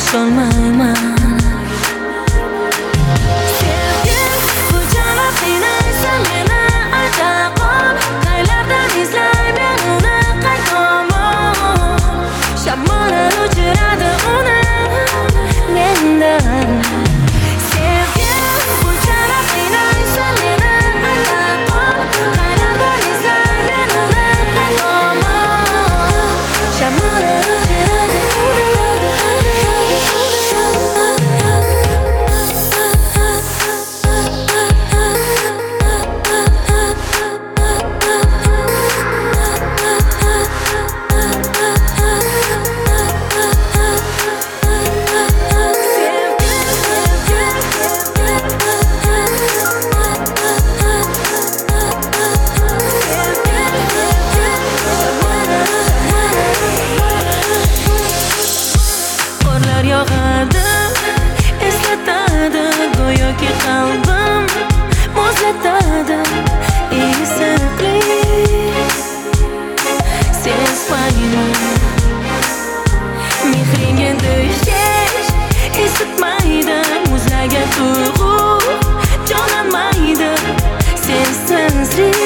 olmayman. Sevgi bu javobni aytsa meni ayta qol. Qaylardan izlay men uni qaytomon. Shamollar uchiradi uni mendan. Sevgi bu javobni aytsa meni ayta qol. Qaylardan izlay men uni qaytomon. Shamollar uchiradi uni. Qorlar yog'adi, eslatadi, go'yoki qalbim muzlatadi. Issiqli sezmayman. Mehringga do'shash isitmaydi, muzlagan tuyg'u jonlanmaydi. Sensizlik